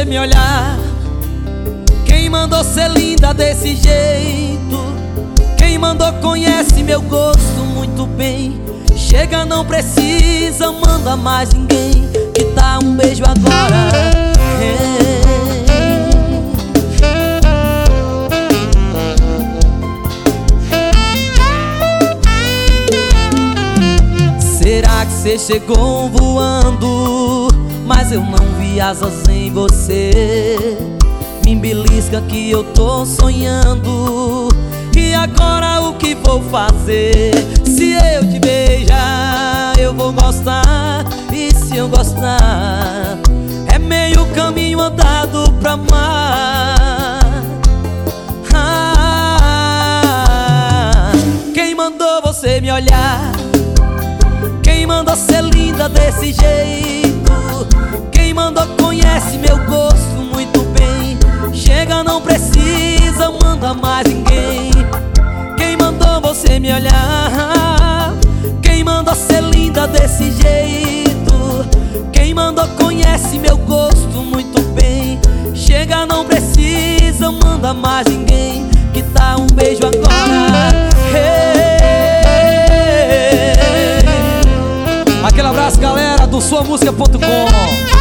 me olhar? Quem mandou ser linda desse jeito? Quem mandou conhece meu gosto muito bem. Chega, não precisa, manda mais ninguém. Que dá um beijo agora. Será que cê chegou voando, mas eu não vi asas em você? Me belisca que eu tô sonhando. E agora o que vou fazer? Se eu te beijar, eu vou gostar. E se eu gostar, é meio caminho andado pra amar. Quem mandou você me olhar? Quem mandou ser linda desse jeito? Quem mandou conhece meu gosto muito bem. Chega, não precisa, manda mais ninguém. Quem mandou você me olhar? Quem mandou ser linda desse jeito? Quem mandou conhece meu gosto muito bem. Chega, não precisa, manda mais ninguém. Que dá um beijo agora. Aquele abraço, galera, do suamusica.com.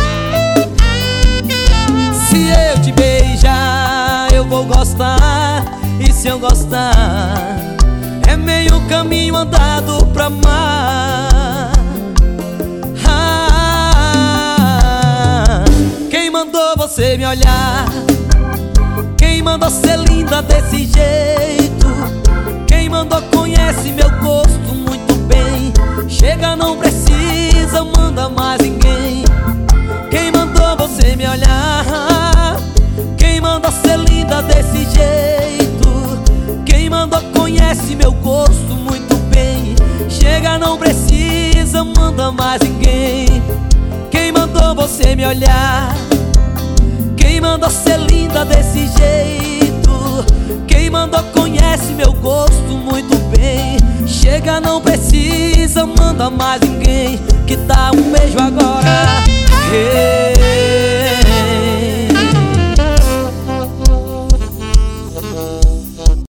Se eu te beijar, eu vou gostar. E se eu gostar, é meio caminho andado pra amar. Quem mandou você me olhar? Quem mandou ser linda desse jeito? Quem mandou conhece meu gosto muito bem. Chega, não precisa, manda mais ninguém. Quem mandou você me olhar? Quem mandou ser linda desse jeito? Quem mandou conhece meu gosto muito bem. Chega, não precisa, manda mais ninguém. Quem mandou você me olhar? Quem mandou ser linda desse jeito? Quem mandou conhece meu gosto muito bem. Chega, não precisa, manda mais ninguém. Que dá um beijo agora.